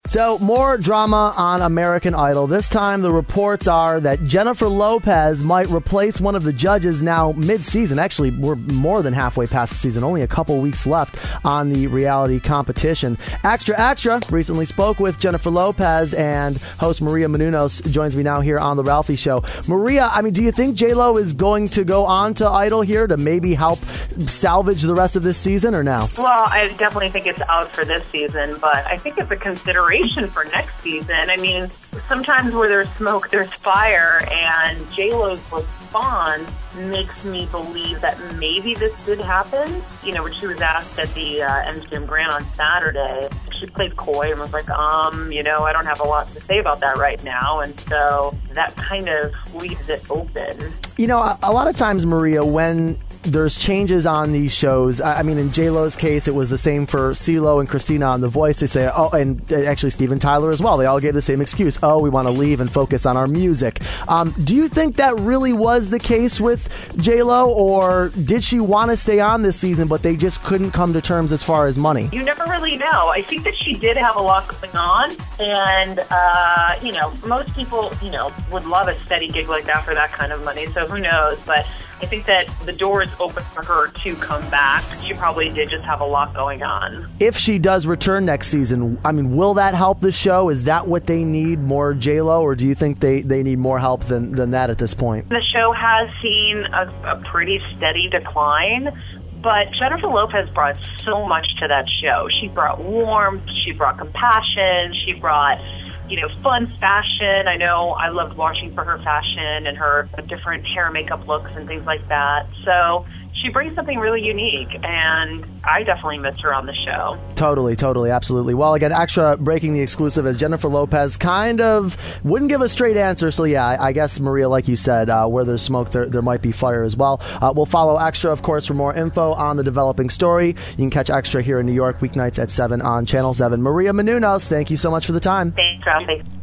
So, more drama on American Idol. This time, the reports are that Jennifer Lopez might replace one of the judges now mid-season. Actually, we're more than halfway past the season, only a couple weeks left on the reality competition. Extra Extra recently spoke with Jennifer Lopez, and host Maria Menounos joins me now here on The Ralphie Show. Maria, do you think J-Lo is going to go on to Idol here to maybe help salvage the rest of this season, or no? Well, I definitely think it's out for this season, but I think it's a consideration for next season. Sometimes where there's smoke, there's fire, and J-Lo's response makes me believe that maybe this did happen. When she was asked at the MGM Grand on Saturday, she played coy and was like, I don't have a lot to say about that right now, and so that kind of leaves it open. A lot of times, Maria, when there's changes on these shows, in J-Lo's case, it was the same for CeeLo and Christina on The Voice. They say, and actually Steven Tyler as well, they all gave the same excuse. We want to leave and focus on our music. Do you think that really was the case with J-Lo, or did she want to stay on this season, but they just couldn't come to terms as far as money? You never really know. I think that she did have a lot going on, and, most people, would love a steady gig like that for that kind of money, so who knows, but I think that the door is open for her to come back. She probably did just have a lot going on. If she does return next season, will that help the show? Is that what they need, more J-Lo, or do you think they need more help than that at this point? The show has seen a pretty steady decline, but Jennifer Lopez brought so much to that show. She brought warmth, she brought compassion, she brought fun fashion. I know I loved watching for her fashion and her different hair and makeup looks and things like that. So she brings something really unique, and I definitely missed her on the show. Totally, absolutely. Well, again, Extra breaking the exclusive as Jennifer Lopez kind of wouldn't give a straight answer. So, yeah, I guess, Maria, like you said, where there's smoke, there might be fire as well. We'll follow Extra, of course, for more info on the developing story. You can catch Extra here in New York weeknights at 7 on Channel 7. Maria Menounos, thank you so much for the time. Thanks, Ralphie.